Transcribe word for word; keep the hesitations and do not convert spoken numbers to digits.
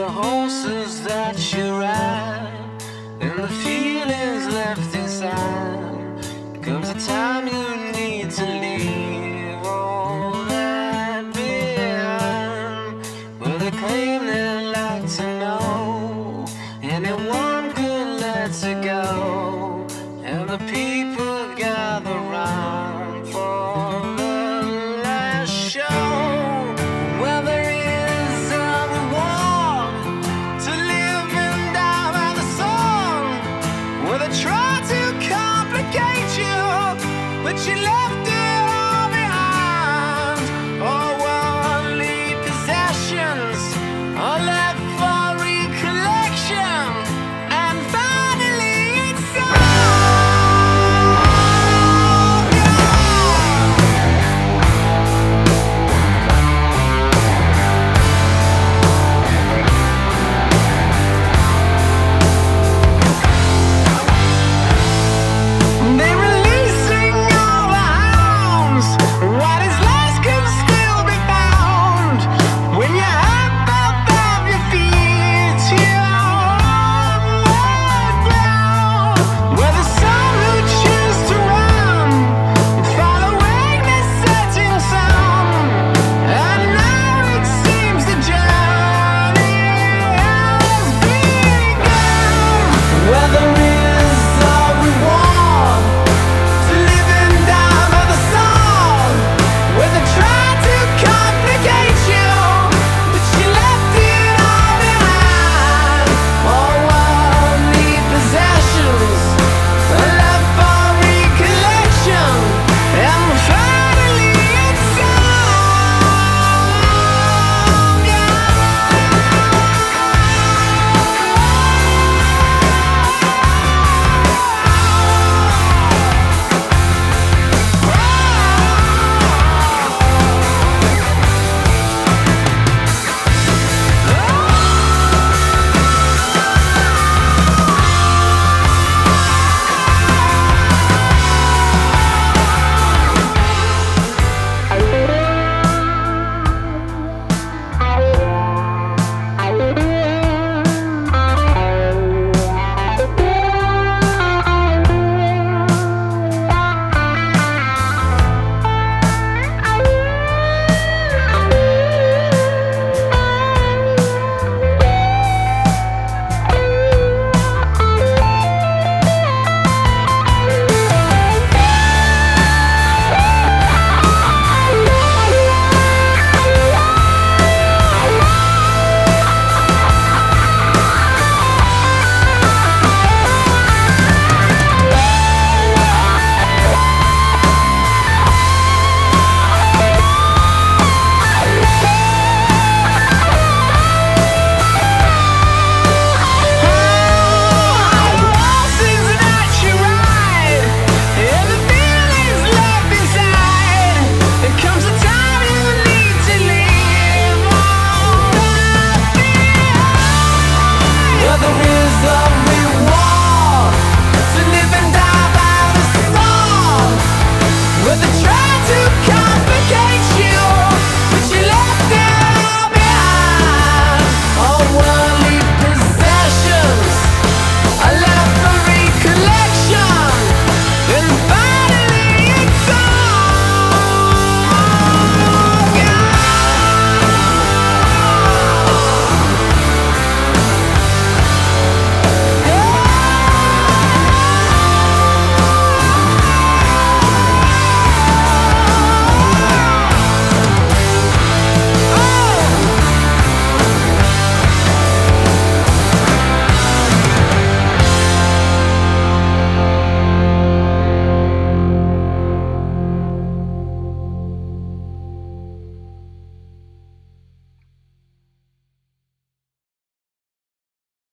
the horses that you ride, and the feelings left inside. Comes a time you need to leave all that behind. Well, they claim they like to know anyone could let it go, and the people gather round for the last show. Well, there is a reward to live and die by the sun. Well, they try to complicate you, but you let